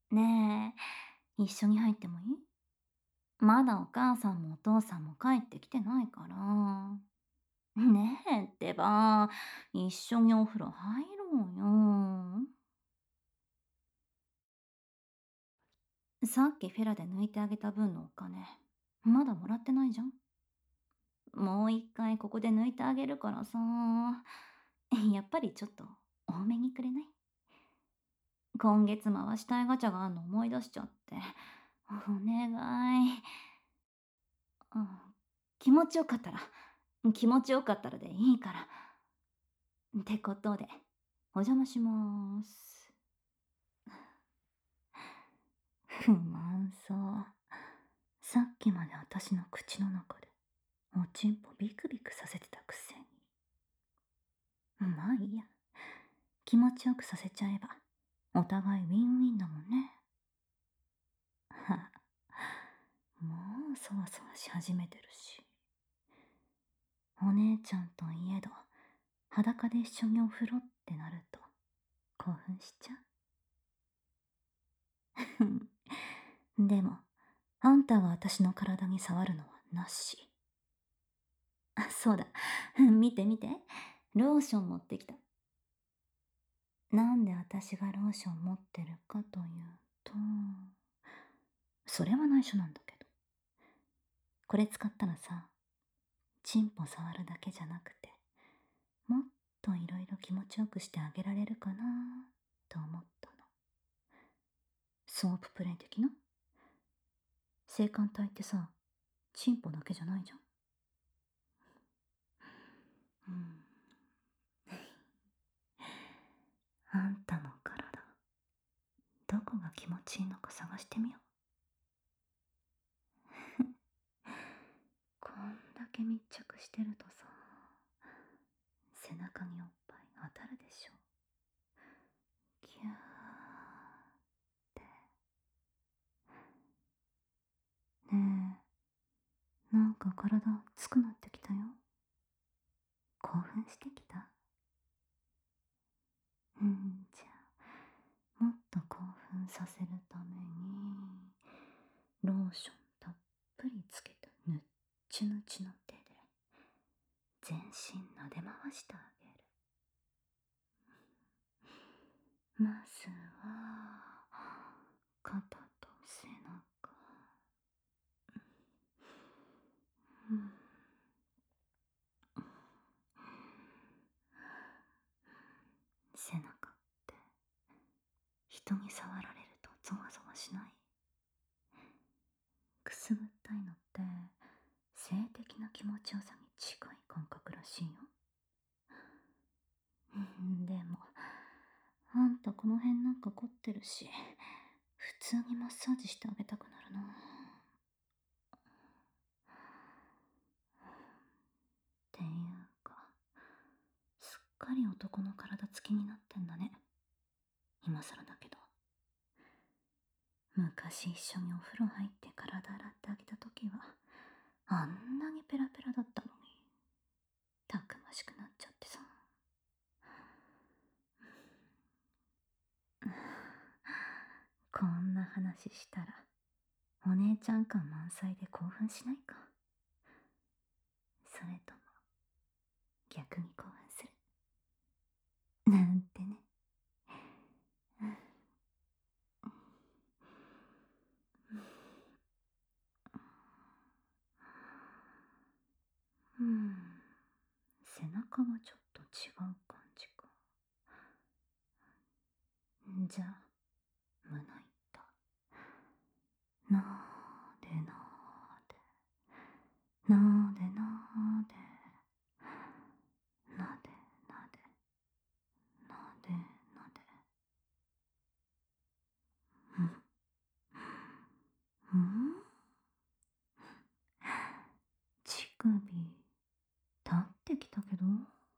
ねえ、一緒に入ってもいい？まだお母さんもお父さんも帰ってきてないから。ねえってば、一緒にお風呂入ろうよ。さっきフェラで抜いてあげた分のお金、まだもらってないじゃん。もう一回ここで抜いてあげるからさ。やっぱりちょっと多めにくれない？今月回したいガチャがあんの思い出しちゃって。お願い。うん、気持ちよかったら、気持ちよかったらでいいから。ってことで、お邪魔しまーす。不満そう。さっきまで私の口の中で、おちんぽビクビクさせてたくせに。まあいいや。気持ちよくさせちゃえば、お互いウィンウィンだもんね。はもうそわそわし始めてるし。お姉ちゃんといえど、裸で一緒にお風呂ってなると、興奮しちゃう。でも、あんたが私の体に触るのはなし。あ、そうだ。見て見て。ローション持ってきた。なんで私がローション持ってるかというと、それは内緒なんだけど。これ使ったらさ、チンポ触るだけじゃなくて、もっといろいろ気持ちよくしてあげられるかなと思ったの。ソーププレイ的な？性感帯ってさ、チンポだけじゃないじゃん。うん。あんたの体、どこが気持ちいいのか探してみよう。こんだけ密着してるとさ、背中におっぱい当たるでしょ。キャーって。ねえ、なんか体熱くなってきたよ。興奮してきた？じゃあ、もっと興奮させるために、ローションたっぷりつけたぬっちぬちの手で、全身撫で回してあげる。まずは、肩と背中。うん、背中って人に触られるとゾワゾワしない？くすぐったいのって性的な気持ちよさに近い感覚らしいよ。でもあんたこの辺なんか凝ってるし、普通にマッサージしてあげたくなるな。っていうか、すっかり男の体つきになってんだね。今更だけど。昔一緒にお風呂入って体洗ってあげた時は、あんなにペラペラだったのに、たくましくなっちゃってさ。こんな話したら、お姉ちゃん感満載で興奮しないか？それとも、逆に興奮する？なんてね。うん。背中はちょっと違う感じか。じゃあ、胸板。なーでなーで、なーでなーで、なでなで、なでなで。うん、乳首、立ってきたけど、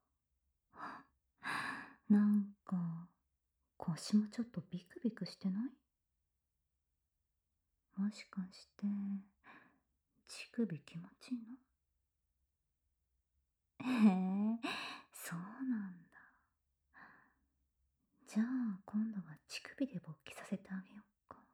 なんか、腰もちょっとビクビクしてない？もしかして、乳首気持ちいいの？へえ、そうなんだ。じゃあ今度は乳首で勃起させてあげようか。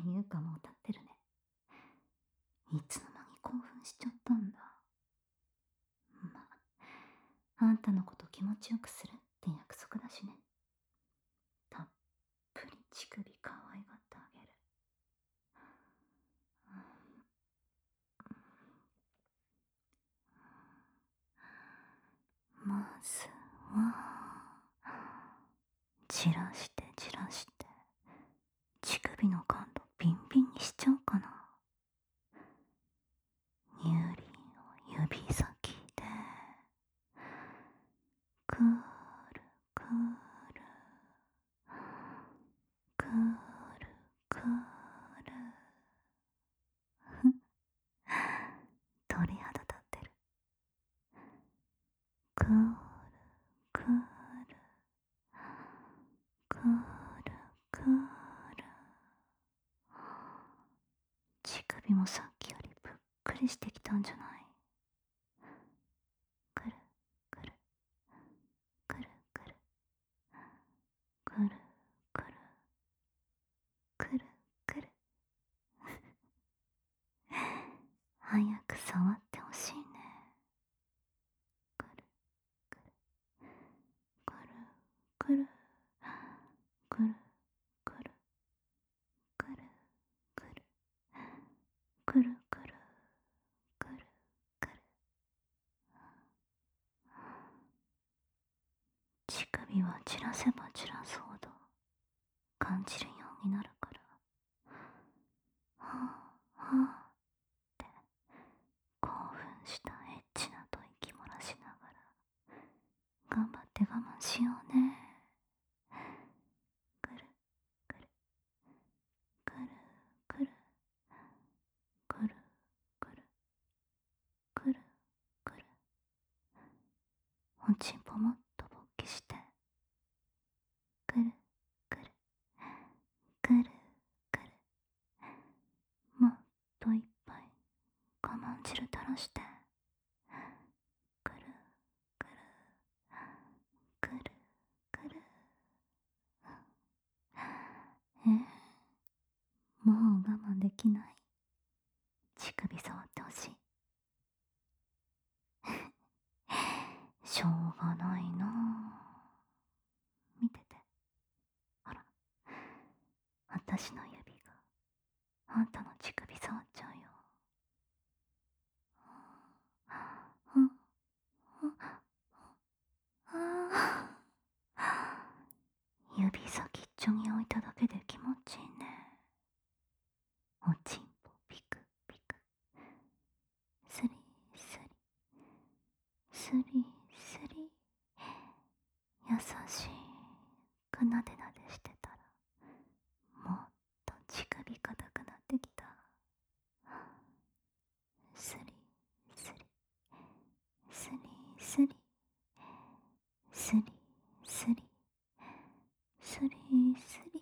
いうかもう経ってるね。いつの間に興奮しちゃったんだ。まあ、あんたのこと気持ちよくするって約束だしね。たっぷり乳首可愛がってあげる。まずは、散らして散らして、乳首の感度ビンビンにしちゃおうかな。乳輪を指先で、くるくる、くるくる。鳥肌立ってる。くるくる、くるくる。乳首もさっきよりぷっくりしてきたんじゃない？くるくる、くるくる、くるくる、くるくる。早く触ってほしいね。くるくる、くるくる、くるくる、くるくる、くるくる、くるくる。乳首は散らせば散らすほど感じるようになるから、はあはあって興奮したエッチな吐息漏らしながら頑張って我慢しようね。くるくる、くるくる、くるくる、くるくる。おちんぽもっと勃起して、くるくる、くるくる。もっといっぱい我慢汁垂らして、くるくる、くるくる。もう我慢できない。乳首触ってほしい。しょうがないな。見てて。ほら、私の指があんたの乳首触っちゃうよ。指先っちょに置いただけで気持ちいいね。おちんぽピクピク、スリスリ、スリスリ。優しくなでなでしてたら、もっと乳首硬くなってきた。スリスリ、スリスリ、スリスリ、スリスリ。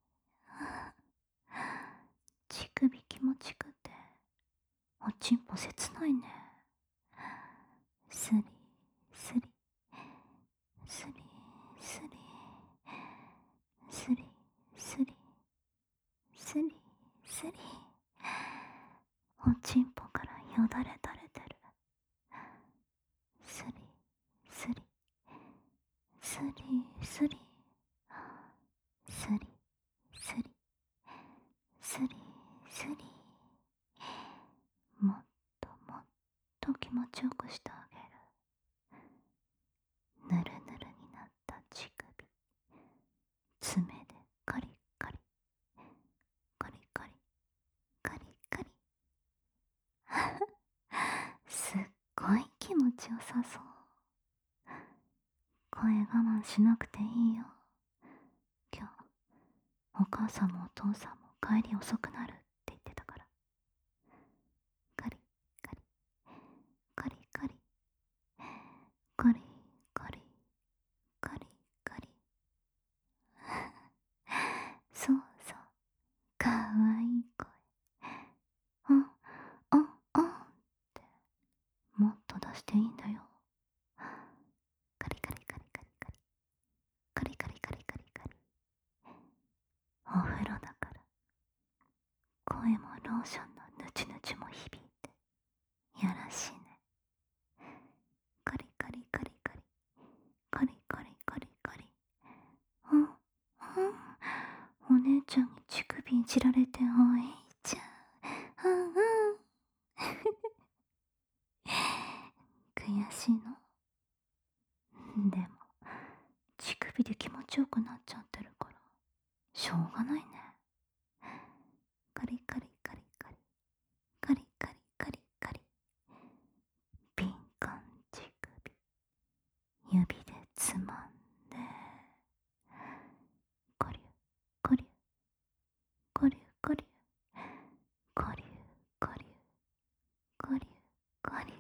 乳首気持ちくておちんぽ切ないね。スリスリ、スリスリ、スリスリ、スリスリ。おちんぽからよだれ垂れてる。スリスリ、スリスリ、スリスリ、スリスリ。もっともっと気持ちよくしてあげる。ぬるぬるになった乳首、爪でカリカリ、カリカリ、カリカリ。すっごい気持ちよさそう。声我慢しなくていいよ。今日お母さんもお父さんも帰り遅くなるって言ってたから。カリカリ、カリカリ、カリカリ、カリカリ。そうそう、かわいい声。うん、うん、うんってもっと出していいんだよ。カリカリカリカリカリ、カリカリカリカリカリ。お風呂だからカリカリカリカリ。うん、うん。お姉ちゃんに乳首いじられておいちゃん。うんうん。悔しいの。でも、乳首で気持ちよくなっちゃってるから、しょうがないね。カリカリカリカリ。カリカリカリカリ。敏感乳首。指でつまんで。コリュ、コリュ、コリュ、コリュ。コリュ、コリュ、コリュ、コリュ。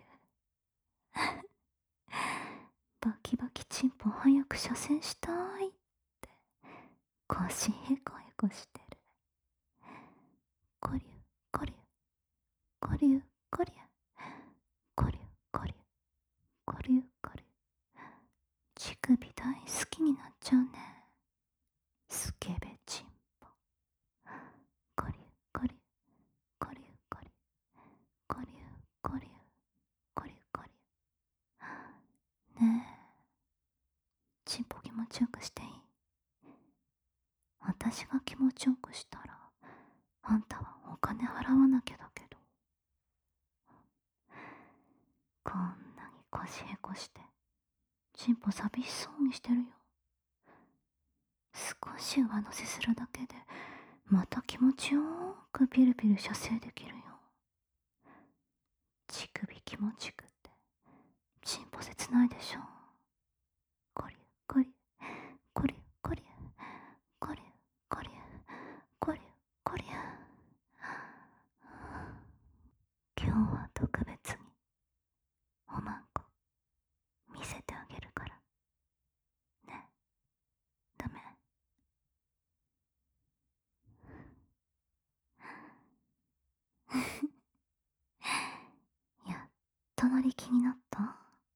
バキバキチンポ早く射精したいって腰へこへこしてる。コリュ、コリュ、コリュ、コリュ、コリュ、コリュ、コリュ、コリュ。乳首大好きになっちゃうね。スケベチンポ。コリュ、コリュ、コリュ、コリュ、コリュ、コリュ、コリュ、コリュ。ねえ、チンポ気持ちよくしていい？私が気持ちよくしたら、あんたはお金払わなきゃだけど。こんなに腰へこして、チンポ寂しそうにしてるよ。少し上乗せするだけで、また気持ちよーくピルピル射精できるよ。乳首気持ちくって、チンポ切ないでしょ。コリュ、コリュ、コリュ、コリュ、コリュ、コリュ、コリュ、コリュ。今日は特別に、おまんこ、見せてあげるから。ね、ダメ？やっと乗り気になった？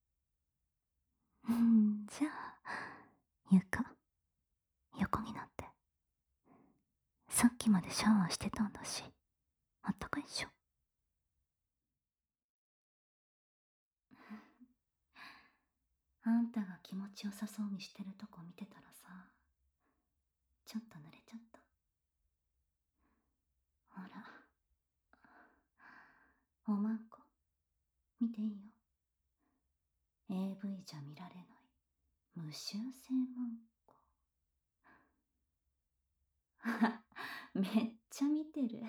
じゃあ、床、横になって。さっきまでシャワーしてたんだし、あったかいっしょ。あんたが気持ちよさそうにしてるとこ見てたらさ、ちょっと濡れちゃった。ほら、おまんこ、見ていいよ。AV じゃ見られない無臭性まんこ。めっちゃ見てる。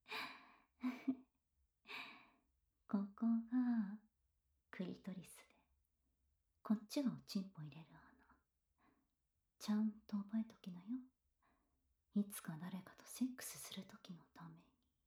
ここがクリトリスで、こっちがおちんぽ入れる穴。ちゃんと覚えときなよ。いつか誰かとセックスするときのために。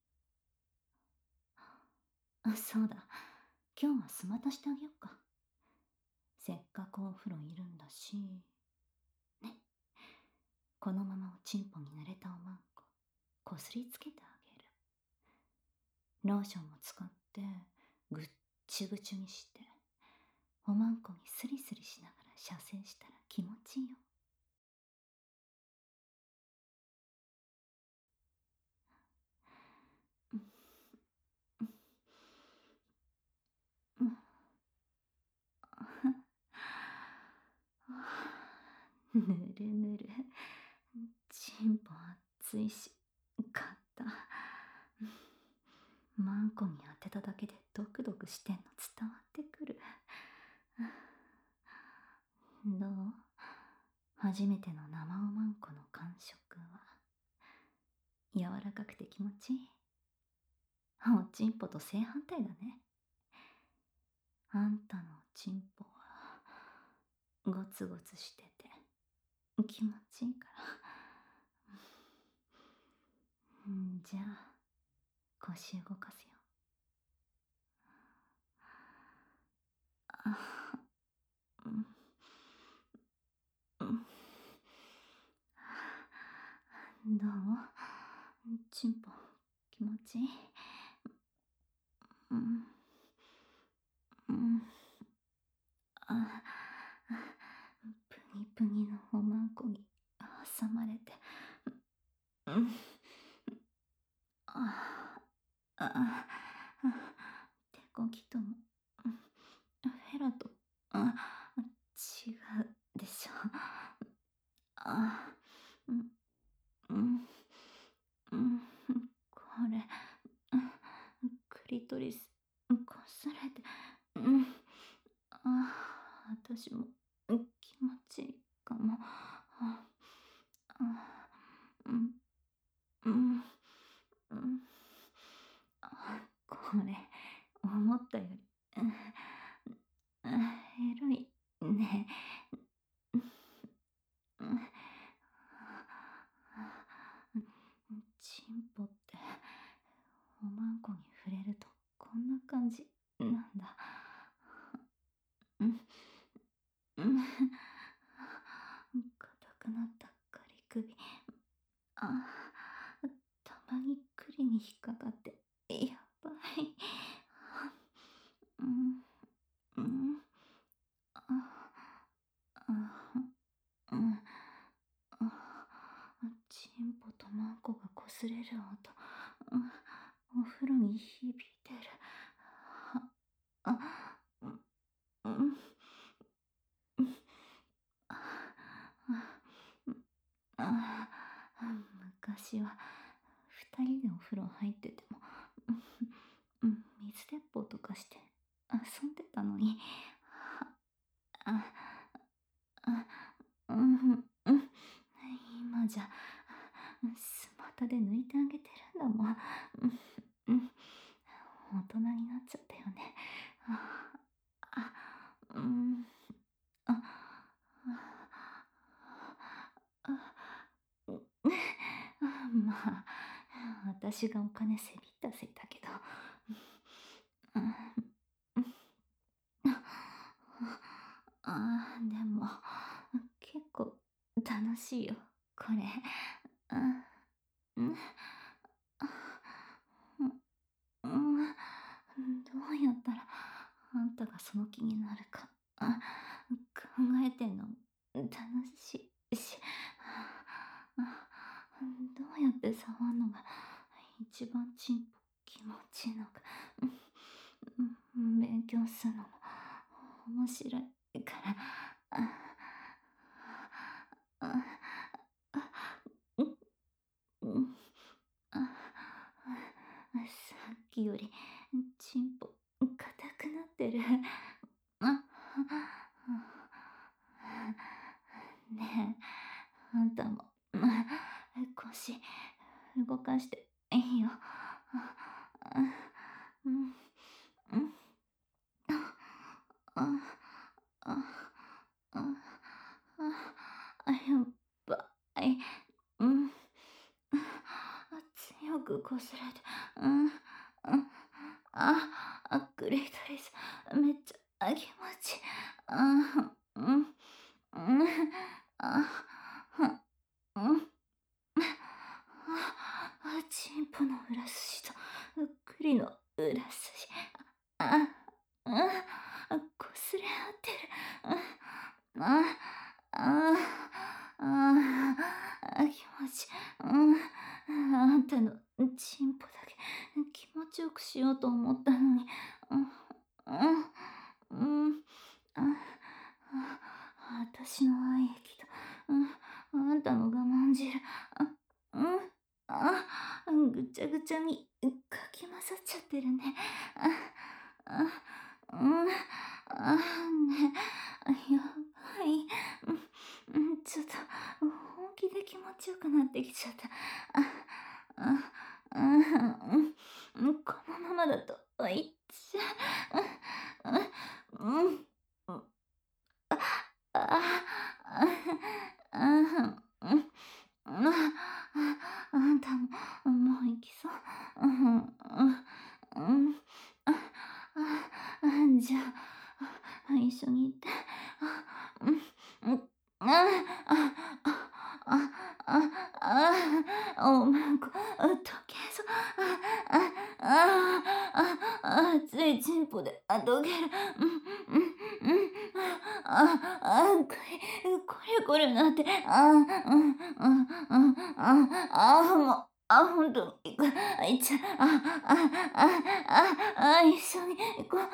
そうだ、今日はスマタしてあげよっか。せっかくお風呂いるんだし。ね。このままおちんぽに濡れたおまんこ、こすりつけてあげる。ローションも使って、ぐっちゅぐちゅにして、おまんこにスリスリしながら射精したら気持ちいいよ。ぬるぬる。ちんぽ熱いし、硬った。マンコに当てただけでドクドクしてんの伝わってくる。どう？初めての生おまんこの感触は。柔らかくて気持ちいい。おちんぽと正反対だね。あんたのおちんぽはゴツゴツしてて気持ちいいから。じゃあ腰動かすよ。あ、うん、うん。どう？ちんぽ気持ちいい？うん、うん。あ、プニプニのおまんこに挟まれて、うん。ああ、手こぎとも、フェラと、違うであ、うん、うん、うん、これ、うん、クリトリス、こすれて、うん、私も、気持ちいいかも。あ、うん、うん、うん、これ、思ったより、うん、エロいね。うん、チンポっておまんこに触れるとこんな感じなんだ。うん、うん、硬くなったガリ首。あ、たまに栗に引っかかって、やばい。うん、うん、あ、あ、うん、チンポとマンコが擦れる音、うん、お風呂に響いてる。あ、うん、うん、うん、あ、あ、昔は二人でお風呂入ってても、うん、水鉄砲とかして遊んでたのに、あ、あ、うん、うん、今じゃ、スマタで抜いてあげてるんだもん。うん、うん、大人になっちゃったよね。あ、あ、うん、あ、あ、うん、まあ、私がお金せびったせいだけど。うん、うん、でも、結構楽しいよ、これ。うん、うん、うん、どうやったらあんたがその気になるか、考えてんの楽しいし、どうやって触るのが一番チンポ気持ちいいのか、勉強するのも面白いから、あ、あ、うん、うん、さっきよりチンポ硬くなってる。あ、ねえ、あんたも腰動かしていいよ。うん、うん、あ、あ、あ、やばい。うん。強くこすれて、うん、うん、クリトリス、めっちゃ気持ちいい。うん、うん、あ、うん、チンポの裏筋と、栗の裏筋、あ、うん、こすれ合ってる。うん、気持ちいい。うん、あんたのチンポだけ気持ちよくしようと思ったのに。うん、うん、うん、私の愛液と、あんたの我慢汁、うん、ぐちゃぐちゃにかき混ざっちゃってるね。あ、うん、ね、やばい。ちょっと本気で気持ちよくなってきちゃった。このままだといっちゃう。うん、ああ、うん、あんたも、もう行きそう。うん、うん、うん、じゃあ、一緒に行って。うん、うん、おまんこ、溶けそう。熱いチンポで、溶ける。うん、うん、うん、これこれなって、もう、ほんとに、いっちゃ、一緒に行こう、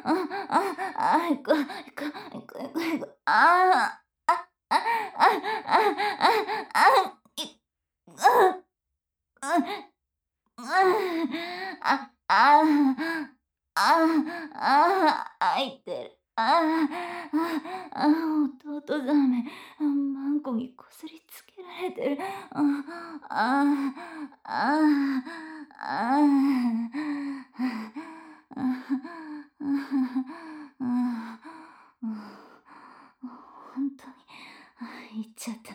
行こう、行こう、行こう、行こう、ああ、あ、あ、 あ、い、あ、あ、あ、あ、開いてる。弟ザメ、マンコにこすりつけられてる。ほんとに、言っちゃった。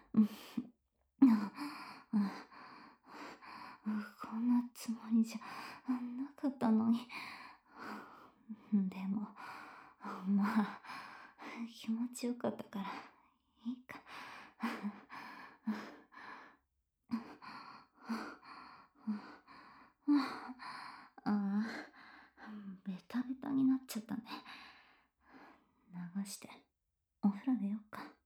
こんなつもりじゃなかったのに。でも、まあ、気持ちよかったからいいか。ああ、ベタベタになっちゃったね。流して、お風呂出ようか。